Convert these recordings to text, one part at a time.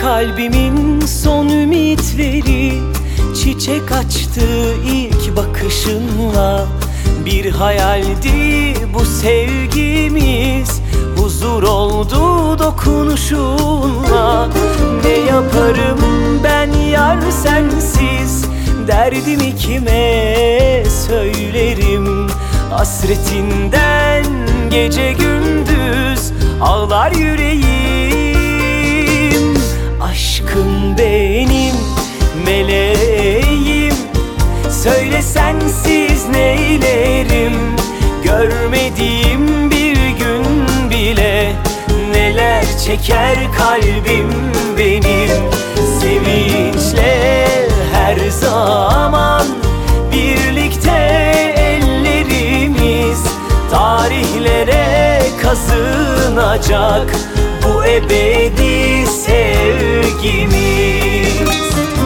Kalbimin son ümitleri çiçek açtı ilk bakışınla. Bir hayaldi bu sevgimiz, huzur oldu dokunuşunla. Ne yaparım ben yar sensiz, derdimi kime söylerim? Hasretinden gece gündüz ağlar yüreğim. Aşkım benim meleğim, söyle sensiz neylerim? Görmediğim bir gün bile neler çeker kalbim benim. Sevinçle her zaman birlikte ellerimiz, tarihlere kazınacak bu ebedi sevgimiz.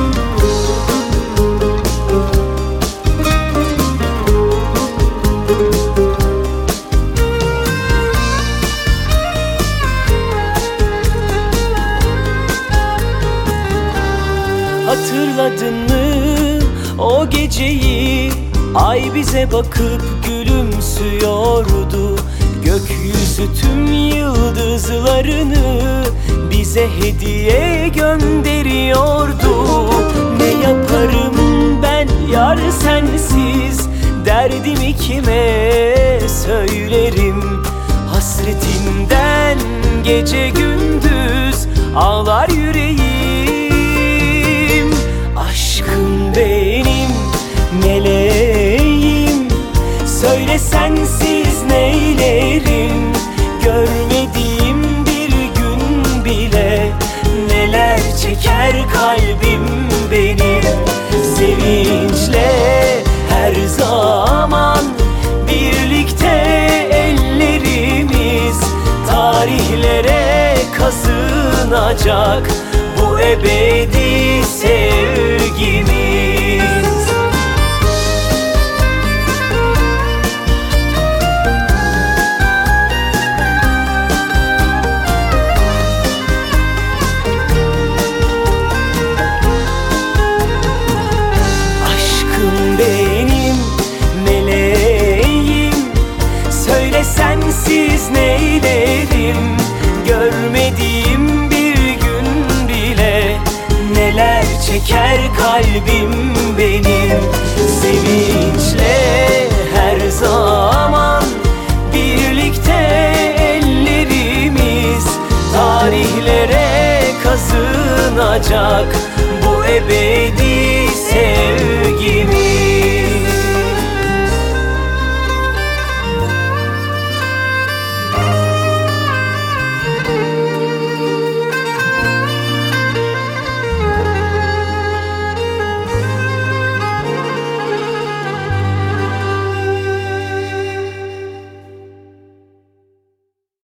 Hatırladın mı o geceyi? Ay bize bakıp gülümsüyordu. Gökyüzü tüm yıldızlarını bize hediye gönderiyordu. Ne yaparım ben yar sensiz, derdimi kime söylerim? Hasretinden gece gündüz ağlar yüreğim. Aşkım benim meleğim, söyle sensiz neylerim? Görmediğim bir gün bile neler çeker kalbim benim. Sevinçle her zaman birlikte ellerimiz, tarihlere kazınacak bu ebedi sevgimiz. Sensiz neylerim? Görmediğim bir gün bile neler çeker kalbim benim. Sevinçle her zaman birlikte ellerimiz, tarihlere kazınacak